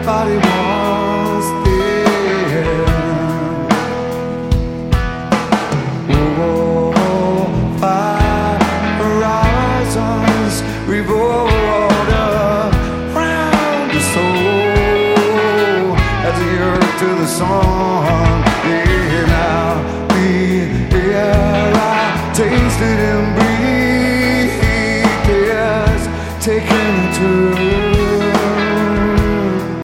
everybody wants it. Oh, fire horizons revolve around the soul as the earth to the sun.